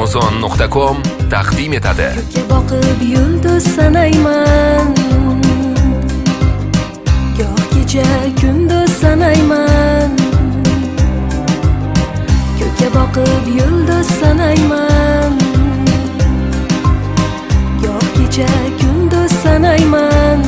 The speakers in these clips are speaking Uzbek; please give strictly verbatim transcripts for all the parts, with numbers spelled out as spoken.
amazon nuqta com taqdim etadi. Ko'kka boqib yulduz sanayman, goh kecha kunduz sanayman. Ko'kka boqib yulduz sanayman, goh kecha kunduz sanayman.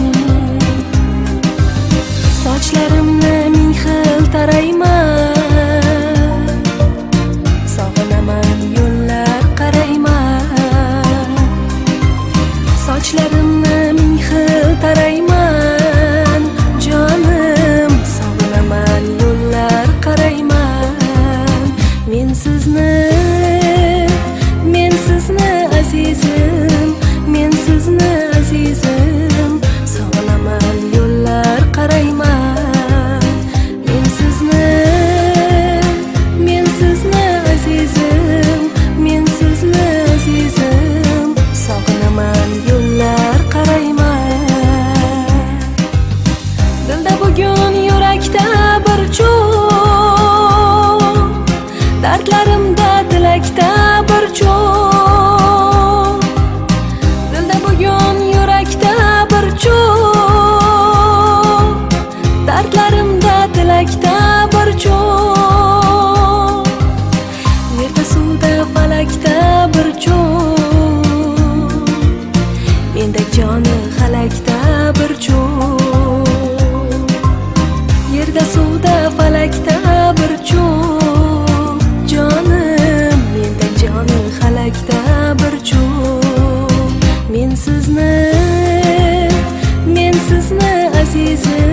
Sochlarimni ming xil tarayman, sog'inaman yo'llar qarayman. Sochlarimni ming xil tarayman, jonim sog'inaman yo'llar qarayman. Men sizni, men sizni azizim, men sizni azizim, sog'inaman yo'llar qarayman. Men sizni, men sizni azizim, men sizni azizim, sog'inaman yo'llar qarayman. Dilda bugun yurakda bir cho'g', dardlarimda tilakda bir cho'g'. Dilda bugun yurakda bir cho'g', dardlarimda tilakda bir cho'g'. Yerda suvda falakda bir cho'g', menda joni halakda bir cho'g'. Yerda suvda falakda bir cho'g', jonim menda joni halakda bir cho'g'. Men sizni, men sizni azizim,